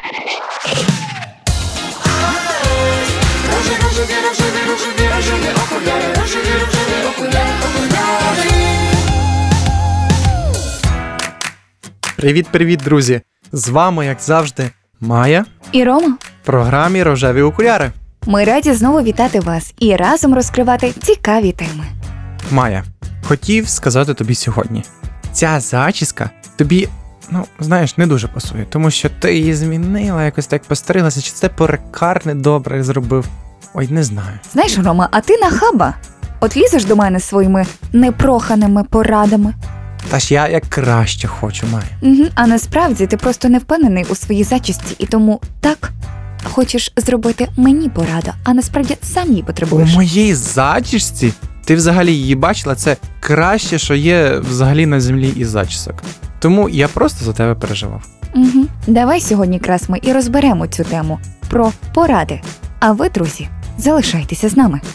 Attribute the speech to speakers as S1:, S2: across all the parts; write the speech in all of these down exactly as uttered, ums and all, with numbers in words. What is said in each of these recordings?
S1: Привіт-привіт, друзі! З вами, як завжди, Майя
S2: і Рома
S1: в програмі «Рожеві окуляри».
S2: Ми раді знову вітати вас і разом розкривати цікаві теми.
S1: Майя, хотів сказати тобі сьогодні. Ця зачіска тобі, ну, знаєш, не дуже пасує, тому що ти її змінила, якось так постарилася, чи це перукар недобре зробив. Ой, не знаю.
S2: Знаєш, Рома, а ти нахаба? От лізеш до мене своїми непроханими порадами.
S1: Та ж я як краще хочу, Майя.
S2: Угу, а насправді ти просто не впевнений у своїй зачісті, і тому так хочеш зробити мені пораду, а насправді сам її потребуєш.
S1: У моїй зачісці? Ти взагалі її бачила? Це краще, що є взагалі на землі із зачісок. Тому я просто за тебе переживав.
S2: Угу. Давай сьогодні, якраз ми і розберемо цю тему про поради. А ви, друзі, залишайтеся з нами.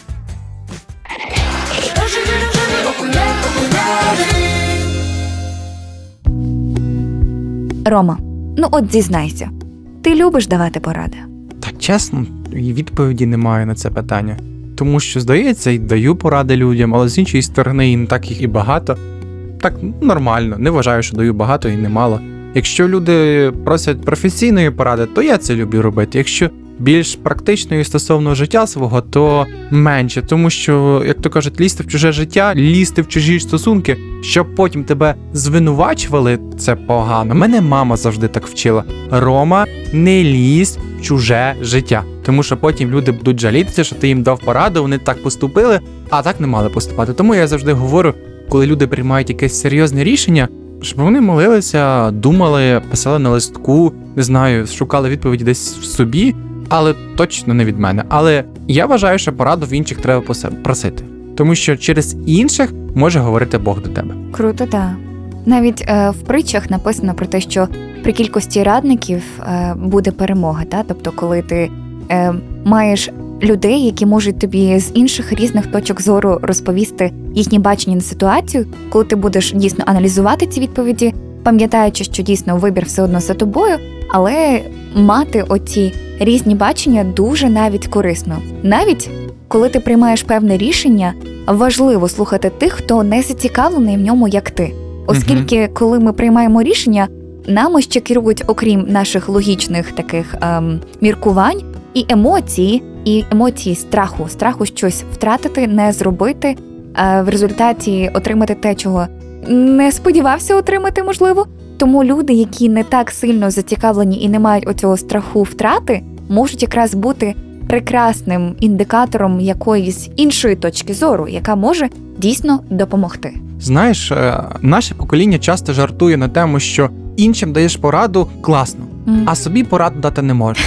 S2: Рома, ну от зізнайся, ти любиш давати поради?
S1: Так чесно, і відповіді немає на це питання. Тому що, здається, і даю поради людям, але з іншої сторони і не так їх і багато. Так, нормально, не вважаю, що даю багато і немало. Якщо люди просять професійної поради, то я це люблю робити. Якщо більш практичної стосовно життя свого, то менше. Тому що, як то кажуть, лізти в чуже життя, лізти в чужі стосунки, щоб потім тебе звинувачували, це погано. Мене мама завжди так вчила. Рома, не лізь в чуже життя. Тому що потім люди будуть жалітися, що ти їм дав пораду, вони так поступили, а так не мали поступати. Тому я завжди говорю, коли люди приймають якесь серйозне рішення, щоб вони молилися, думали, писали на листку, не знаю, шукали відповіді десь в собі, але точно не від мене. Але я вважаю, що пораду в інших треба просити. Тому що через інших може говорити Бог до тебе.
S2: Круто, так. Навіть е, в притчах написано про те, що при кількості радників е, буде перемога. Та? Тобто, коли ти е, маєш людей, які можуть тобі з інших різних точок зору розповісти їхні бачення на ситуацію, коли ти будеш дійсно аналізувати ці відповіді, пам'ятаючи, що дійсно вибір все одно за тобою, але мати оці різні бачення дуже навіть корисно. Навіть коли ти приймаєш певне рішення, важливо слухати тих, хто не зацікавлений в ньому, як ти. Оскільки, коли ми приймаємо рішення, нами ще керують, окрім наших логічних таких ем, міркувань, і емоції, і емоції страху, страху щось втратити, не зробити, е, в результаті отримати те, чого не сподівався отримати, можливо. Тому люди, які не так сильно зацікавлені і не мають оцього страху втрати, можуть якраз бути прекрасним індикатором якоїсь іншої точки зору, яка може дійсно допомогти.
S1: Знаєш, наше покоління часто жартує на тему, що іншим даєш пораду класно, mm. а собі пораду дати не можеш.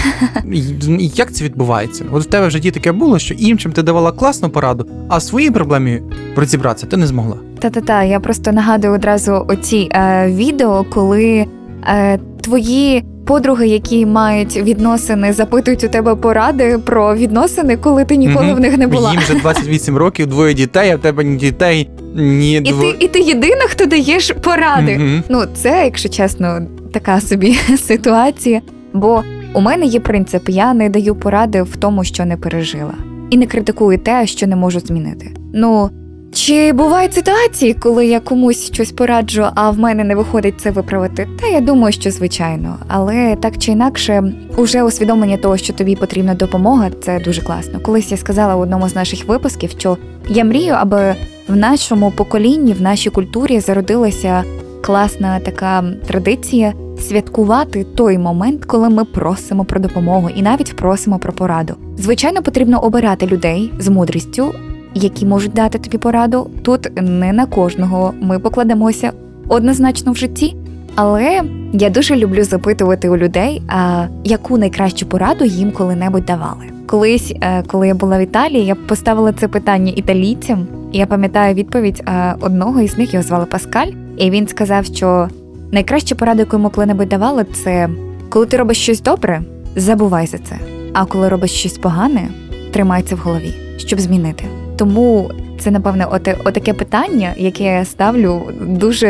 S1: І як це відбувається? От в тебе в житті таке було, що іншим ти давала класну пораду, а своїй проблемі розібратися ти не змогла.
S2: Та-та-та, я просто нагадую одразу оці е, відео, коли е, твої подруги, які мають відносини, запитують у тебе поради про відносини, коли ти ніколи mm-hmm. в них не була.
S1: Їм вже двадцять вісім років, двоє дітей, а в тебе ні дітей, ні...
S2: І,
S1: дво...
S2: ти, і ти єдина, хто даєш поради.
S1: Mm-hmm.
S2: Ну, це, якщо чесно, така собі ситуація. Бо у мене є принцип, я не даю поради в тому, що не пережила. І не критикую те, що не можу змінити. Ну, чи бувають ситуації, коли я комусь щось пораджу, а в мене не виходить це виправити? Та я думаю, що звичайно. Але так чи інакше, уже усвідомлення того, що тобі потрібна допомога, це дуже класно. Колись я сказала в одному з наших випусків, що я мрію, аби в нашому поколінні, в нашій культурі зародилася класна така традиція святкувати той момент, коли ми просимо про допомогу і навіть просимо про пораду. Звичайно, потрібно обирати людей з мудрістю, які можуть дати тобі пораду. Тут не на кожного ми покладемося однозначно в житті, але я дуже люблю запитувати у людей, а яку найкращу пораду їм коли-небудь давали. Колись, коли я була в Італії, я поставила це питання італійцям, і я пам'ятаю відповідь одного із них, його звали Паскаль, і він сказав, що найкраща порада, яку йому коли-небудь давали, це коли ти робиш щось добре, забувай за це, а коли робиш щось погане, тримай це в голові, щоб змінити. Тому це, напевне, оте, отаке питання, яке я ставлю дуже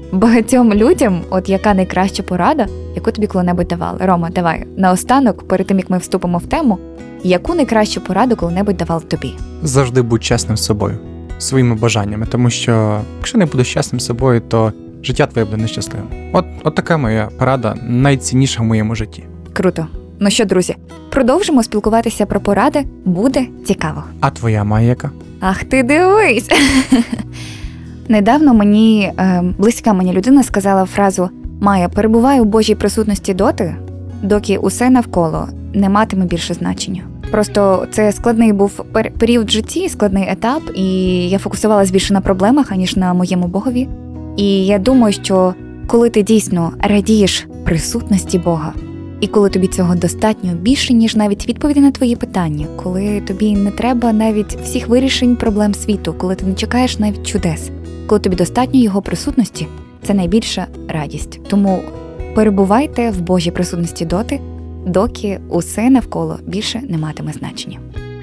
S2: Багатьом людям, от яка найкраща порада, яку тобі коли-небудь давали? Рома, давай, наостанок, перед тим, як ми вступимо в тему, яку найкращу пораду коли-небудь давали тобі?
S1: Завжди будь чесним з собою, своїми бажаннями, тому що якщо не будеш чесним з собою, то життя твоє буде нещасливим. От, от така моя порада, найцінніша в моєму житті.
S2: Круто. Ну що, друзі, продовжимо спілкуватися про поради, буде цікаво.
S1: А твоя має яка?
S2: Ах ти дивись! Недавно мені, е, близька мені людина сказала фразу «Майя, перебувай у Божій присутності доти, доки усе навколо не матиме більше значення». Просто це складний був пер- період в житті, складний етап, і я фокусувалась більше на проблемах, аніж на моєму Богові. І я думаю, що коли ти дійсно радієш присутності Бога, і коли тобі цього достатньо більше, ніж навіть відповіді на твої питання, коли тобі не треба навіть всіх вирішень проблем світу, коли ти не чекаєш навіть чудес, коли тобі достатньо його присутності, це найбільша радість. Тому перебувайте в Божій присутності доти, доки усе навколо більше не матиме значення.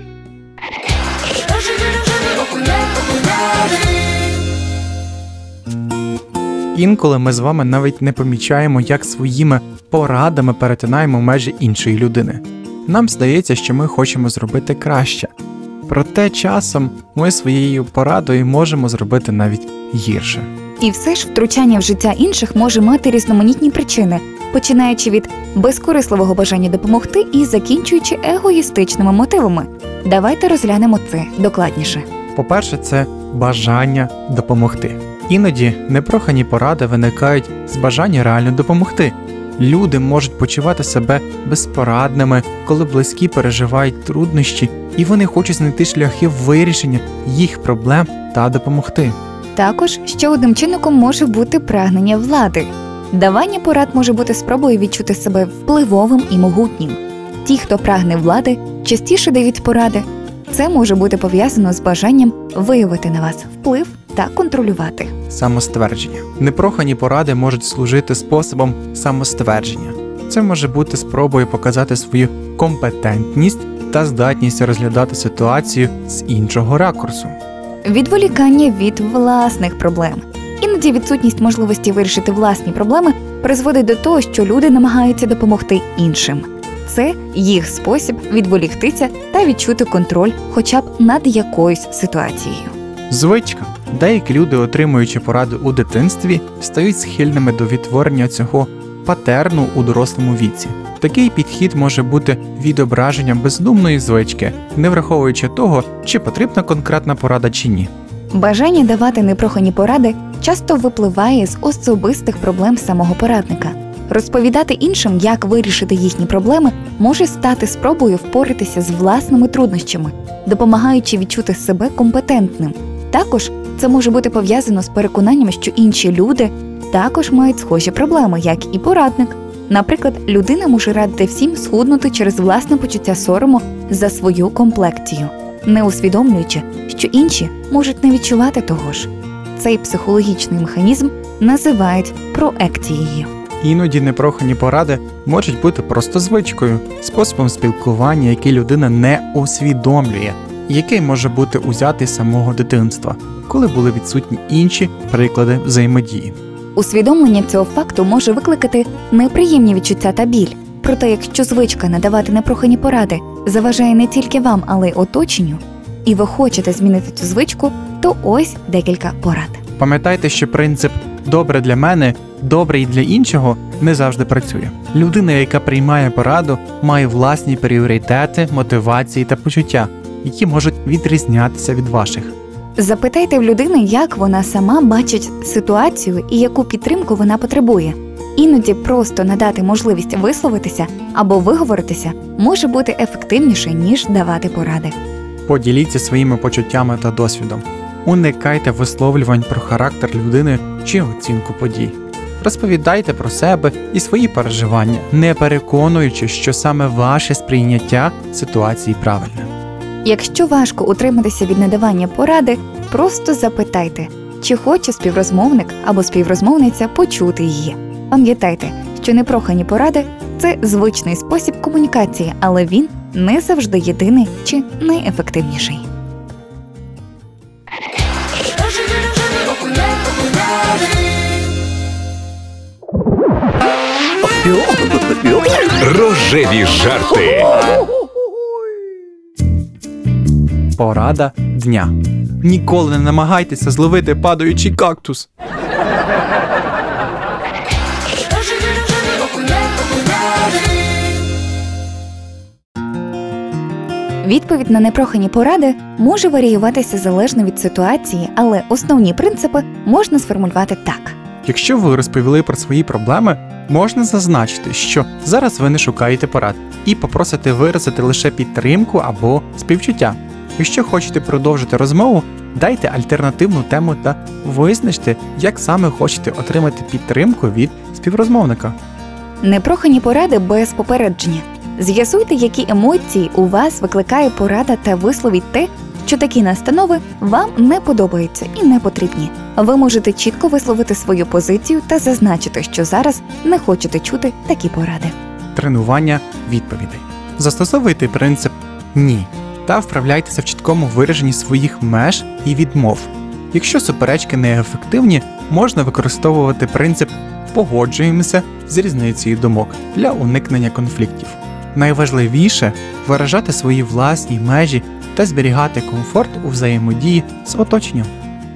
S1: Інколи ми з вами навіть не помічаємо, як своїми порадами перетинаємо межі іншої людини. Нам здається, що ми хочемо зробити краще. Проте часом ми своєю порадою можемо зробити навіть гірше.
S2: І все ж втручання в життя інших може мати різноманітні причини, починаючи від безкорисливого бажання допомогти і закінчуючи егоїстичними мотивами. Давайте розглянемо це докладніше.
S1: По-перше, це бажання допомогти. Іноді непрохані поради виникають з бажання реально допомогти. Люди можуть почувати себе безпорадними, коли близькі переживають труднощі, і вони хочуть знайти шляхи вирішення їх проблем та допомогти.
S2: Також ще одним чинником може бути прагнення влади. Давання порад може бути спробою відчути себе впливовим і могутнім. Ті, хто прагне влади, частіше дають поради. Це може бути пов'язано з бажанням виявити на вас вплив та контролювати.
S1: Самоствердження. Непрохані поради можуть служити способом самоствердження. Це може бути спробою показати свою компетентність та здатність розглядати ситуацію з іншого ракурсу.
S2: Відволікання від власних проблем. Іноді відсутність можливості вирішити власні проблеми призводить до того, що люди намагаються допомогти іншим. Це їх спосіб відволіктися та відчути контроль хоча б над якоюсь ситуацією.
S1: Звичка. Деякі люди, отримуючи поради у дитинстві, стають схильними до відтворення цього патерну у дорослому віці. Такий підхід може бути відображенням бездумної звички, не враховуючи того, чи потрібна конкретна порада чи ні.
S2: Бажання давати непрохані поради часто випливає з особистих проблем самого порадника. Розповідати іншим, як вирішити їхні проблеми, може стати спробою впоратися з власними труднощами, допомагаючи відчути себе компетентним. Також це може бути пов'язано з переконанням, що інші люди також мають схожі проблеми, як і порадник. Наприклад, людина може радити всім схуднути через власне почуття сорому за свою комплекцію, не усвідомлюючи, що інші можуть не відчувати того ж. Цей психологічний механізм називають проекцією.
S1: Іноді непрохані поради можуть бути просто звичкою, способом спілкування, який людина не усвідомлює, і який може бути узятий з самого дитинства, коли були відсутні інші приклади взаємодії.
S2: Усвідомлення цього факту може викликати неприємні відчуття та біль. Проте, якщо звичка надавати непрохані поради заважає не тільки вам, але й оточенню, і ви хочете змінити цю звичку, то ось декілька порад.
S1: Пам'ятайте, що принцип «добре для мене, добре і для іншого» не завжди працює. Людина, яка приймає пораду, має власні пріоритети, мотивації та почуття, які можуть відрізнятися від ваших.
S2: Запитайте в людини, як вона сама бачить ситуацію і яку підтримку вона потребує. Іноді просто надати можливість висловитися або виговоритися може бути ефективніше, ніж давати поради.
S1: Поділіться своїми почуттями та досвідом. Уникайте висловлювань про характер людини чи оцінку подій. Розповідайте про себе і свої переживання, не переконуючи, що саме ваше сприйняття ситуації правильне.
S2: Якщо важко утриматися від надавання поради, просто запитайте, чи хоче співрозмовник або співрозмовниця почути її. Пам'ятайте, що непрохані поради – це звичний спосіб комунікації, але він не завжди єдиний чи найефективніший.
S3: Рожеві жарти.
S1: Порада дня. Ніколи не намагайтеся зловити падаючий кактус.
S2: Відповідь на непрохані поради може варіюватися залежно від ситуації, але основні принципи можна сформулювати так.
S1: Якщо ви розповіли про свої проблеми, можна зазначити, що зараз ви не шукаєте порад і попросите виразити лише підтримку або співчуття. Якщо хочете продовжити розмову, дайте альтернативну тему та визначте, як саме хочете отримати підтримку від співрозмовника.
S2: Непрохані поради без попередження. З'ясуйте, які емоції у вас викликає порада та висловіть те, що такі настанови вам не подобаються і не потрібні. Ви можете чітко висловити свою позицію та зазначити, що зараз не хочете чути такі поради.
S1: Тренування відповідей. Застосовуйте принцип «ні» та вправляйтеся в чіткому вираженні своїх меж і відмов. Якщо суперечки неефективні, можна використовувати принцип «погоджуємося з різницею думок» для уникнення конфліктів. Найважливіше – виражати свої власні межі та зберігати комфорт у взаємодії з оточенням.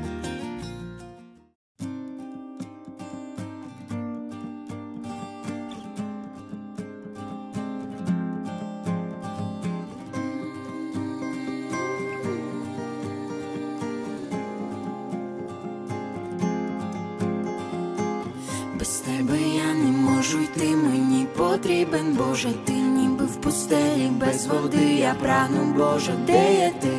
S4: Без тебе я не можу йти, мені потрібен, Боже, ти ніби в пустелі, без води я прагну, Боже, де є ти?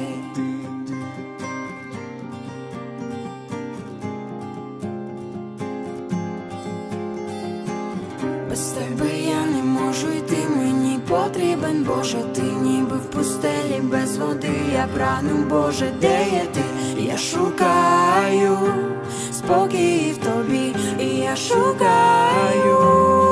S4: Без тебе я не можу йти, мені потрібен, Боже, ти ніби в пустелі, без води я прагну, Боже, де є ти? Я шукаю спокій в тобі, і я шукаю.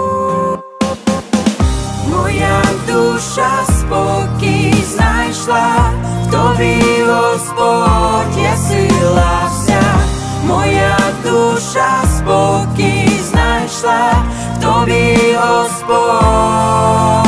S4: Моя душа спокій знайшла, в тобі, Господь, є сила вся. Моя душа спокій знайшла, в тобі, Господь.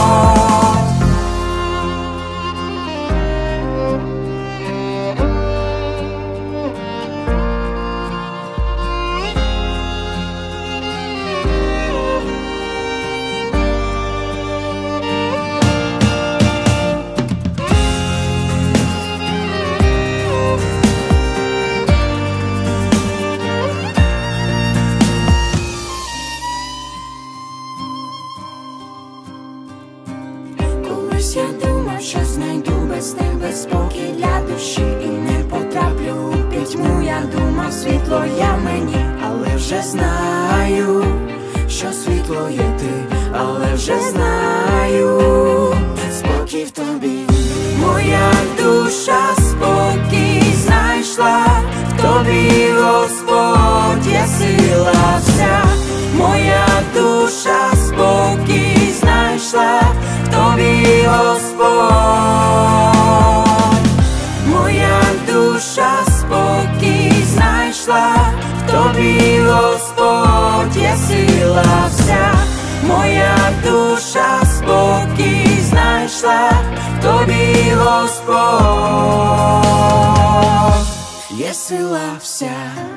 S4: Колись я думав, що знайду без тебе спокій для душі і не потраплю у пітьму. Я думав, світло я мені, але вже знаю, що світло є ти, але вже знаю, спокій в тобі. Моя душа спокій знайшла, в тобі, Господь, є сила вся. Моя душа спокій знайшла, в тобі, Господь. Моя душа спокій знайшла, в тобі, Господь, є сила вся. Моя душа спокій знайшла, в тобі, Господь, є сила вся.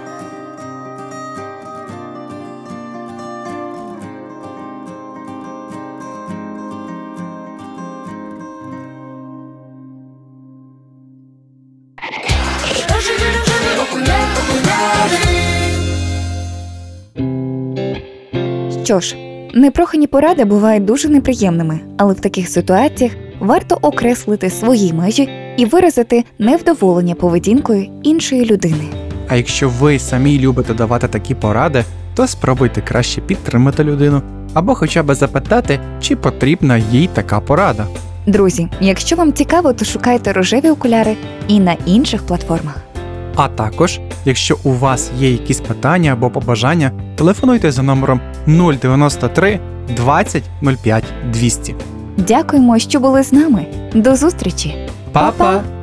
S2: Що ж, непрохані поради бувають дуже неприємними, але в таких ситуаціях варто окреслити свої межі і виразити невдоволення поведінкою іншої людини.
S1: А якщо ви самі любите давати такі поради, то спробуйте краще підтримати людину або хоча б запитати, чи потрібна їй така порада.
S2: Друзі, якщо вам цікаво, то шукайте рожеві окуляри і на інших платформах.
S1: А також, якщо у вас є якісь питання або побажання, телефонуйте за номером нуль дев'яносто три двадцять нуль п'ять двісті.
S2: Дякуємо, що були з нами. До зустрічі!
S1: Па-па!